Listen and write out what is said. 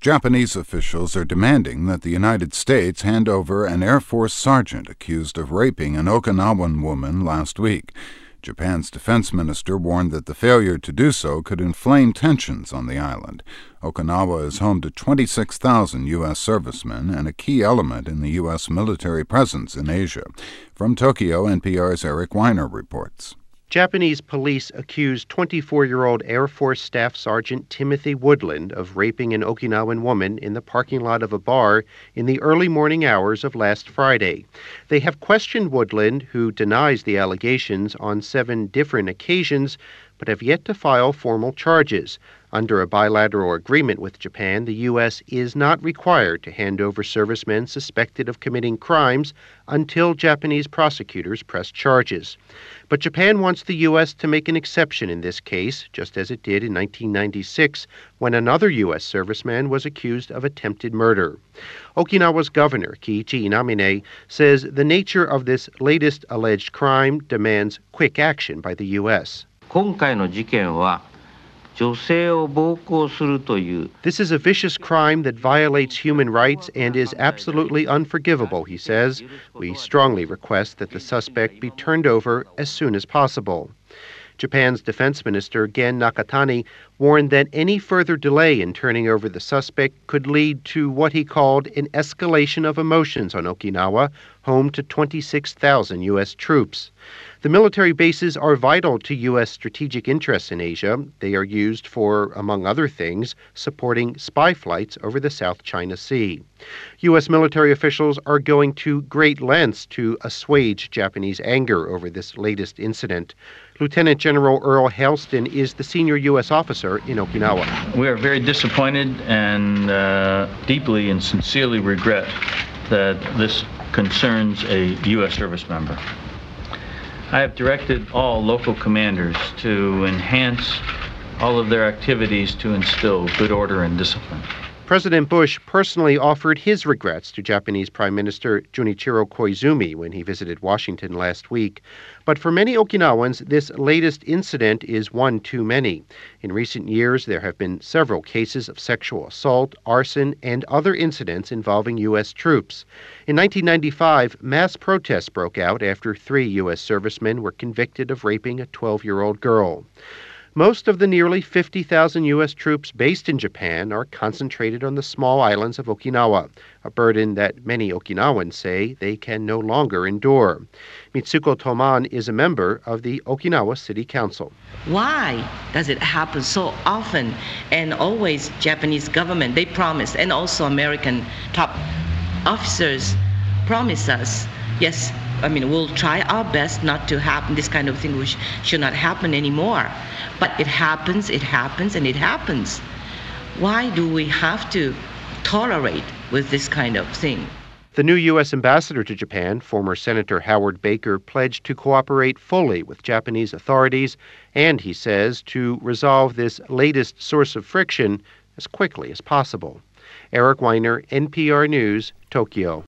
Japanese officials are demanding that the United States hand over an Air Force sergeant accused of raping an Okinawan woman last week. Japan's defense minister warned that the failure to do so could inflame tensions on the island. Okinawa is home to 26,000 U.S. servicemen and a key element in the U.S. military presence in Asia. From Tokyo, NPR's Eric Weiner reports. Japanese police accused 24-year-old Air Force Staff Sergeant Timothy Woodland of raping an Okinawan woman in the parking lot of a bar in the early morning hours of last Friday. They have questioned Woodland, who denies the allegations on 7 different occasions, but have yet to file formal charges. Under a bilateral agreement with Japan, the U.S. is not required to hand over servicemen suspected of committing crimes until Japanese prosecutors press charges. But Japan wants the U.S. to make an exception in this case, just as it did in 1996 when another U.S. serviceman was accused of attempted murder. Okinawa's governor, Kiichi Inamine, says the nature of this latest alleged crime demands quick action by the U.S. This is a vicious crime that violates human rights and is absolutely unforgivable, he says. We strongly request that the suspect be turned over as soon as possible. Japan's defense minister, Gen Nakatani, warned that any further delay in turning over the suspect could lead to what he called an escalation of emotions on Okinawa, home to 26,000 U.S. troops. The military bases are vital to U.S. strategic interests in Asia. They are used for, among other things, supporting spy flights over the South China Sea. U.S. military officials are going to great lengths to assuage Japanese anger over this latest incident. Lieutenant General Earl Hailston is the senior U.S. officer in Okinawa. We are very disappointed and deeply and sincerely regret that this concerns a U.S. service member. I have directed all local commanders to enhance all of their activities to instill good order and discipline. President Bush personally offered his regrets to Japanese Prime Minister Junichiro Koizumi when he visited Washington last week. But for many Okinawans, this latest incident is one too many. In recent years, there have been several cases of sexual assault, arson, and other incidents involving U.S. troops. In 1995, mass protests broke out after 3 U.S. servicemen were convicted of raping a 12-year-old girl. Most of the nearly 50,000 U.S. troops based in Japan are concentrated on the small islands of Okinawa, a burden that many Okinawans say they can no longer endure. Mitsuko Toman is a member of the Okinawa City Council. Why does it happen so often? And always Japanese government, they promise, and also American top officers promise us, yes, we'll try our best not to happen. This kind of thing which should not happen anymore. But it happens, and it happens. Why do we have to tolerate with this kind of thing? The new U.S. ambassador to Japan, former Senator Howard Baker, pledged to cooperate fully with Japanese authorities and, he says, to resolve this latest source of friction as quickly as possible. Eric Weiner, NPR News, Tokyo.